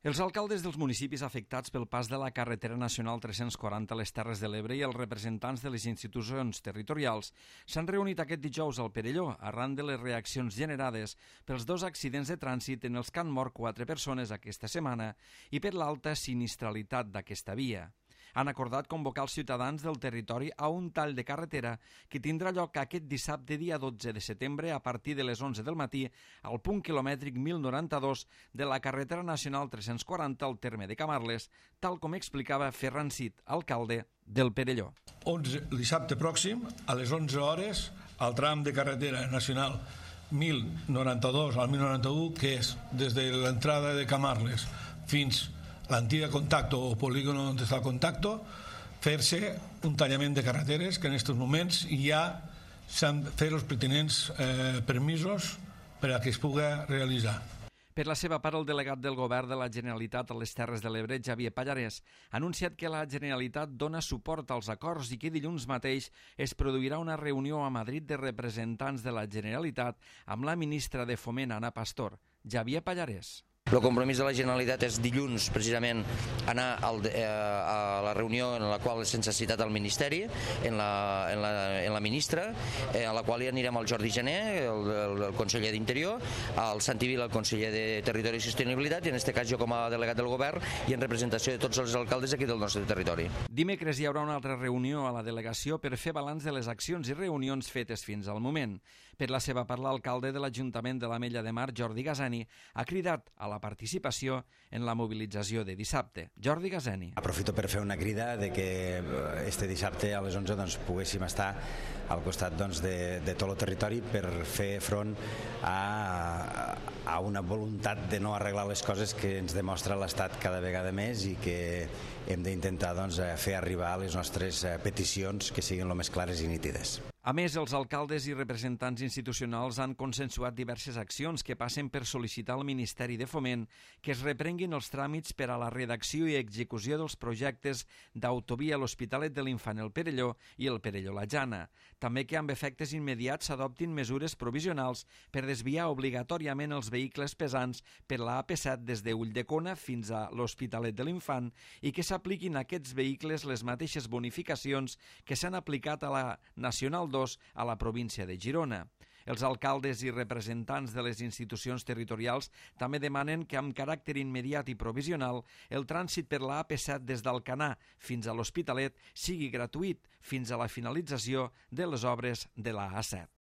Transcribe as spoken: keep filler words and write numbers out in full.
Els alcaldes dels municipis afectats pel pas de la carretera nacional tres-cents quaranta a les Terres de l'Ebre i els representants de les institucions territorials s'han reunit aquest dijous al Perelló arran de les reaccions generades pels dos accidents de trànsit en els que han mort quatre persones aquesta setmana i per l'alta sinistralitat d'aquesta via. Han acordat convocar els ciutadans del territori a un tall de carretera que tindrà lloc aquest dissabte dia dotze de setembre a partir de les onze del matí al punt quilomètric mil noranta-dos de la carretera nacional tres-cents quaranta al terme de Camarles, tal com explicava Ferran Cid, alcalde del Perelló. onze, dissabte pròxim, a les onze hores, al tram de carretera nacional mil noranta-dos al mil noranta-u, que és des de l'entrada de Camarles fins l'antiga Contacto o polígono on està el Contacto, fer-se un tallament de carreteres que en aquests moments ja s'han fet els pertinents eh, permisos per a que es pugui realitzar. Per la seva part, el delegat del Govern de la Generalitat a les Terres de l'Ebre, Xavier Pallarès, ha anunciat que la Generalitat dona suport als acords i que dilluns mateix es produirà una reunió a Madrid de representants de la Generalitat amb la ministra de Foment, Ana Pastor. Xavier Pallarès. El compromís de la Generalitat és dilluns, precisament, anar al, eh, a la reunió en la qual se'ns ha citat el Ministeri, en la, en la, en la ministra, eh, a la qual hi anirem el Jordi Jané, el, el, el conseller d'Interior, el Santi Vila, el conseller de Territori i Sostenibilitat, i en aquest cas jo com a delegat del Govern i en representació de tots els alcaldes aquí del nostre territori. Dimecres hi haurà una altra reunió a la delegació per fer balanç de les accions i reunions fetes fins al moment. Per la seva part, l'alcalde de l'Ajuntament de l'Ametlla de Mar, Jordi Gasani, ha cridat a la participació en la mobilització de dissabte. Jordi Gasani. Aprofito per fer una crida de que este dissabte a les onze doncs, poguéssim estar al costat doncs, de, de tot el territori per fer front a, a una voluntat de no arreglar les coses que ens demostra l'Estat cada vegada més i que hem d'intentar doncs, fer arribar les nostres peticions que siguin el més clares i nítides. A més, els alcaldes i representants institucionals han consensuat diverses accions que passen per sol·licitar al Ministeri de Foment que es reprenguin els tràmits per a la redacció i execució dels projectes d'autovia a l'Hospitalet de l'Infant el Perelló i el Perelló-La Jana. També que amb efectes immediats s'adoptin mesures provisionals per desviar obligatòriament els vehicles pesants per la A P set des de Ulldecona fins a l'Hospitalet de l'Infant i que s'apliquin a aquests vehicles les mateixes bonificacions que s'han aplicat a la Nacional dos a la província de Girona. Els alcaldes i representants de les institucions territorials també demanen que amb caràcter immediat i provisional el trànsit per la A P set des d'Alcanar fins a l'Hospitalet sigui gratuït fins a la finalització de les obres de la A set.